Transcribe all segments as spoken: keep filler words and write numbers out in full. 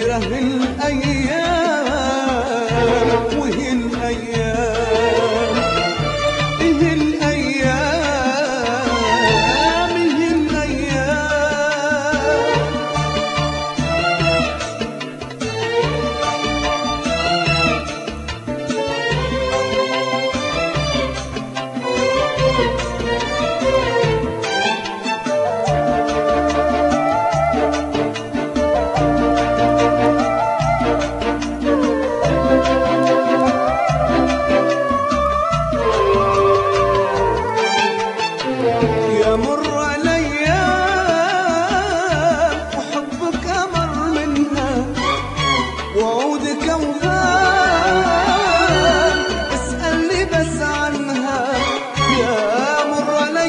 تغيره الأيام، وهي الأيام هي الأيام هي الأيام. يمر الأيام وحبك أمر منها، وعودك أوهام اسألني بس عنها. يمر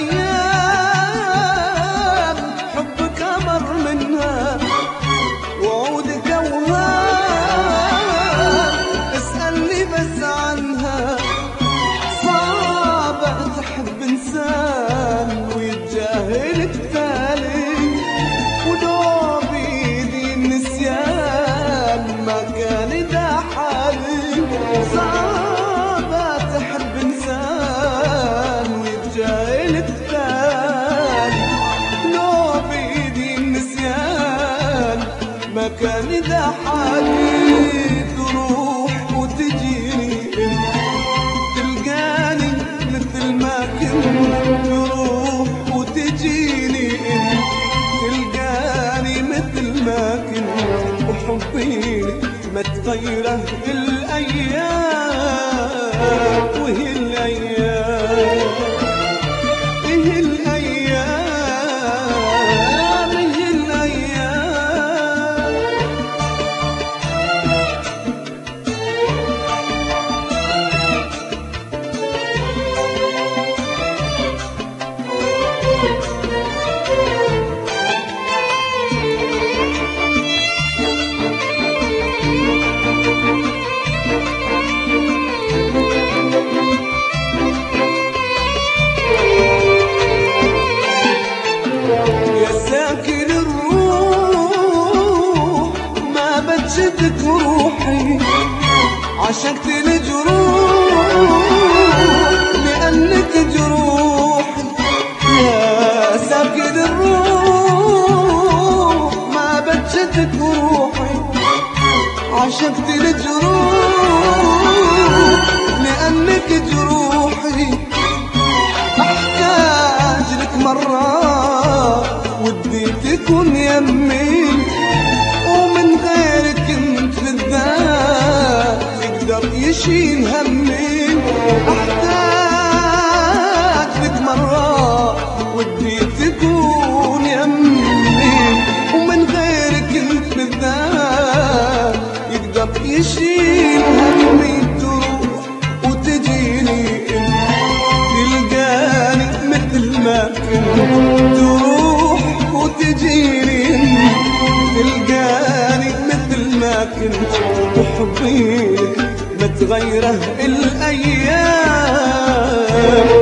الأيام حبك أمر منها، وعودك أوهام اسألني بس عنها. صعبة تحب إنسان ويتجاهل التالي، ولو بيدي النسيان ما كان دا حالي. صعبة تحب إنسان ويتجاهل التالي، لو بيدي النسيان ما كان دا حالي. تروح وتجيني تلقاني مثل ما كنت، تروح وتجيني تلقاني مثل ما كنت. وحبي ما تغيره الأيام، وهي الأيام هي الأيام هي الأيام. شدت روحي عشقت الجروح، لأنك جروحي يا ساكن الروح. ما بتشدت روحي عشقت الجروح، لأنك جروحي. أحتاج لك مرة ودي تكون يمي، ومن غيرك كنت بالذات يقدر يشيل همي. احتاج لك مرة ودي تكون يمي، ومن غيرك كنت بالذات يقدر يشيل همي. تروح وتجيني تلقاني مثل ما كنت، تروح وتجيني تلقاني مثل ما كنت. وحبي لك ما تغيره الأيام،